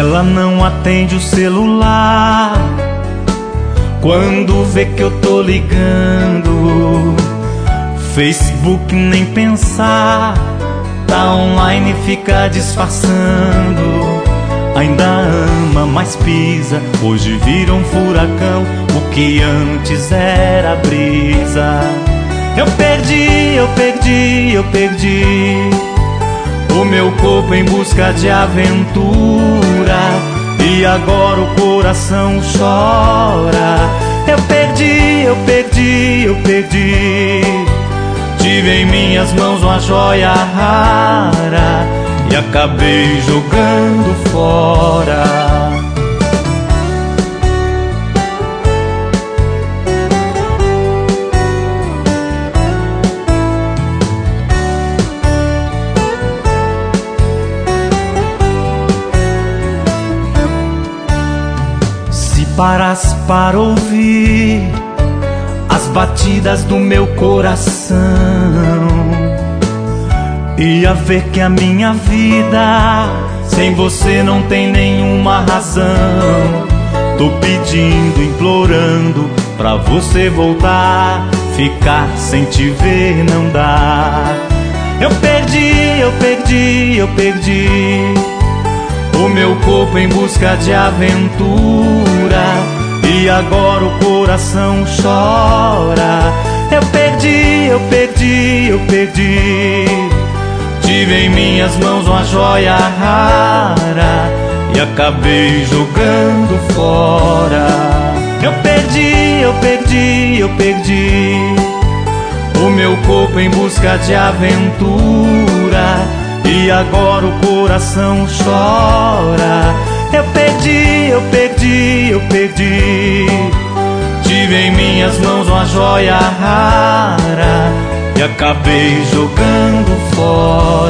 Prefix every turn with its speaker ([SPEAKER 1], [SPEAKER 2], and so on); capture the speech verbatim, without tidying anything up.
[SPEAKER 1] Ela não atende o celular quando vê que eu tô ligando. Facebook nem pensar, tá online e fica disfarçando. Ainda ama, mas pisa, hoje vira um furacão o que antes era brisa. Eu perdi, eu perdi, eu perdi o meu corpo em busca de aventura, e agora o coração chora. Eu perdi, eu perdi, eu perdi. Tive em minhas mãos uma joia rara e acabei jogando fora. Se parasse para ouvir as batidas do meu coração, ia ver que a minha vida sem você não tem nenhuma razão. Tô pedindo, implorando pra você voltar, ficar sem te ver não dá. Eu perdi, eu perdi, eu perdi o meu corpo em busca de aventura, e agora o coração chora. Eu perdi, eu perdi, eu perdi. Tive em minhas mãos uma joia rara e acabei jogando fora. Eu perdi, eu perdi, eu perdi o meu corpo em busca de aventura, e agora o coração chora. Eu perdi, eu perdi, eu perdi. Tive em minhas mãos uma joia rara e acabei jogando fora.